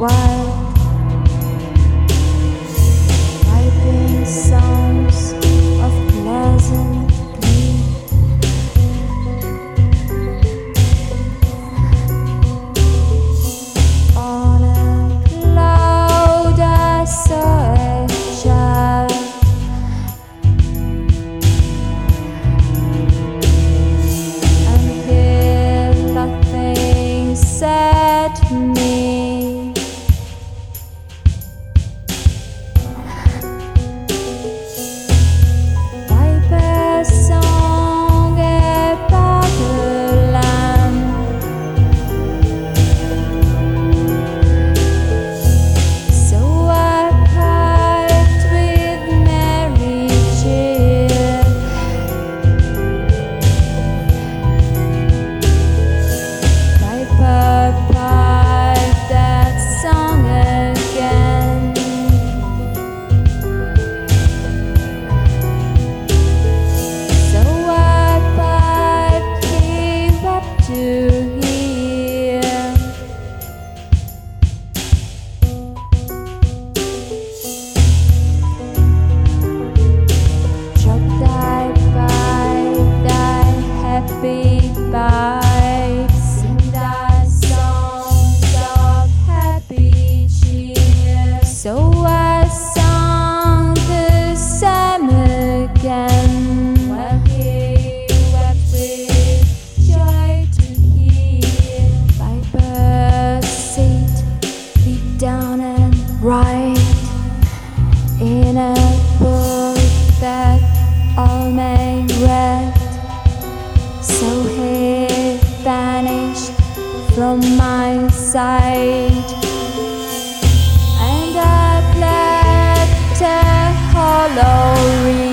wild, piping sounds of pleasant glee. On a cloud I saw a child, until nothing said to me. Piper song about the land, so I piped with merry cheer. Piper piped that song again, so I piped him up to hear. Drop thy pipe, thy happy pipe, sing thy songs of happy cheer. So I sung the same again, while he wept with joy to hear. Piper, sit thee down and write in a book that all may read. So he vanished from my sight, and I left a hollow